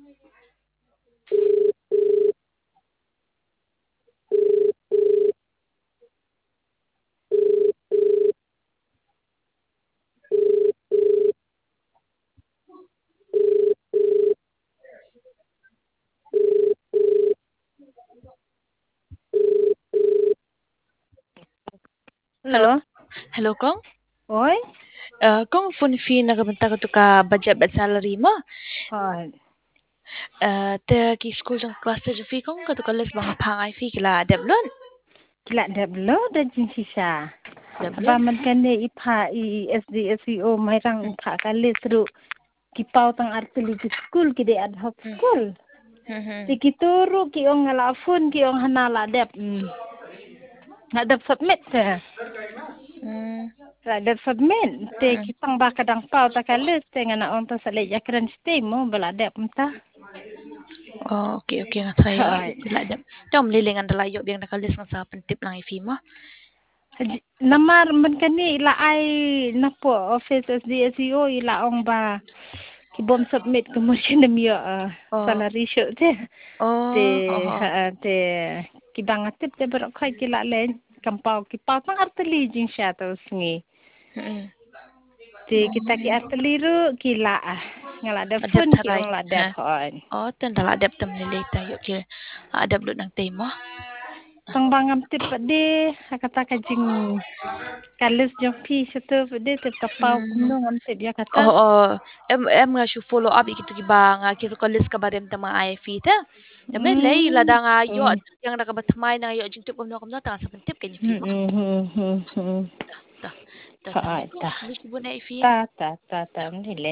Hello. Hello. Hello, Kong. Oi? Kong phone fee na kabanta ka to ka budget at salary mo. Hoi. Te ki school jang class te fee kong ka to ka les bang pangai fee kila deblon. Kila deblo da jin sisa. Aba Deblon. man kane ipa i SD SEO mai rang ipa kali seru ki pau tang artili ki school ki de ad hoc school. Ti ki turu ki ong ngala phone ki ong hanala dep. Ngadap submit te. Ngadap submit te ki pang ba kadang pau ta kali te ngana on ta sale jakran stay mo bala dep mta. Oh, okay nga saya Hoi. kila dep. Tom lilingan dalayo biang nakalis nga sa pentip lang fee mo. Namar man kani ila ay napo office SD SEO ila ong ba kibom submit kemudian demi Oh. salary show te Oh. te kibang atip te berok khai kila len kampau kipau tang arteli jing sya to sngi te kita ki arteli ru kila ngala da Adap phone ki tarai. ong la da phone Oh, ten dala adap tam nilai tayo ki adap lut nang tema. tang bangam tip de kata ka jing kalis jong pi satu de te tapau kumno ngam te dia kata Oo, em nga siya follow up ikito giba nga kito kalis ka barem ta mga IFE ta. Dami lay lada nga yo at yang nakabatmay na yo jing tip no kam na ta sa pentip kanya fi mo. Ta ta ta tami ko. ta Ni kibo na IFE. ta nile